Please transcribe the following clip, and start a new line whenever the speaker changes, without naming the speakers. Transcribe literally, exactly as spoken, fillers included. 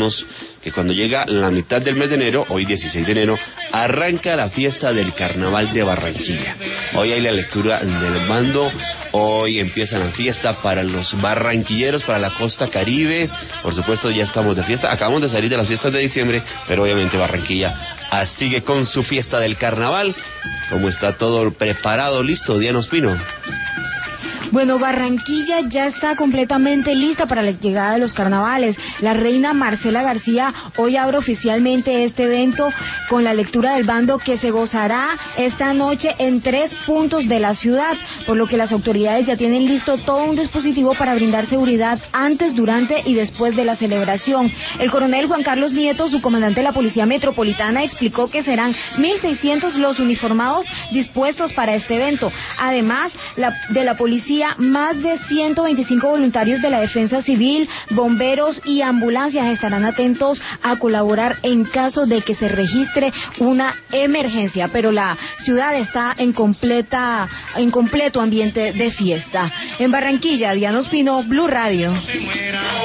sabemos que cuando llega la mitad del mes de enero, hoy dieciséis de enero, arranca la fiesta del Carnaval de Barranquilla. Hoy hay la lectura del bando, hoy empieza la fiesta para los barranquilleros, para la costa caribe. Por supuesto, ya estamos de fiesta, acabamos de salir de las fiestas de diciembre, pero obviamente Barranquilla sigue con su fiesta del Carnaval. ¿Cómo está todo preparado, listo, Diana Ospino?
Bueno, Barranquilla ya está completamente lista para la llegada de los carnavales. La reina Marcela García hoy abre oficialmente este evento con la lectura del bando que se gozará esta noche en tres puntos de la ciudad, por lo que las autoridades ya tienen listo todo un dispositivo para brindar seguridad antes, durante y después de la celebración. El coronel Juan Carlos Nieto, su comandante de la Policía Metropolitana, explicó que serán mil seiscientos los uniformados dispuestos para este evento. Además, la, de la policía, más de ciento veinticinco voluntarios de la Defensa Civil, bomberos y ambulancias estarán atentos a colaborar en caso de que se registre una emergencia, pero la ciudad está en completa, en completo ambiente de fiesta. En Barranquilla, Diana Ospino, Blue Radio.